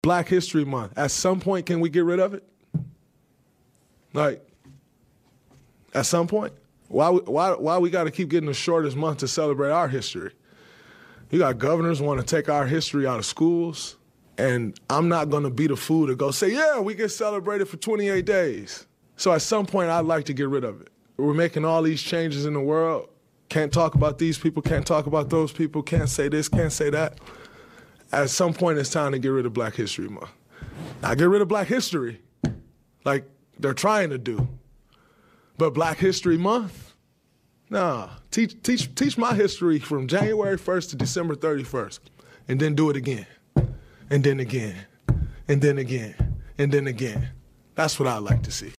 Black History Month. At some point, can we get rid of it? Like, at some point? Why we got to keep getting the shortest month to celebrate our history? You got governors want to take our history out of schools, and I'm not going to be the fool to go say, yeah, we get celebrated for 28 days. So at some point, I'd like to get rid of it. We're making all these changes in the world. Can't talk about these people, can't talk about those people, can't say this, can't say that. At some point, it's time to get rid of Black History Month. Not get rid of Black history, like they're trying to do. But Black History Month? Nah, teach my history from January 1st to December 31st, and then do it again, and then again, and then again, and then again. That's what I like to see.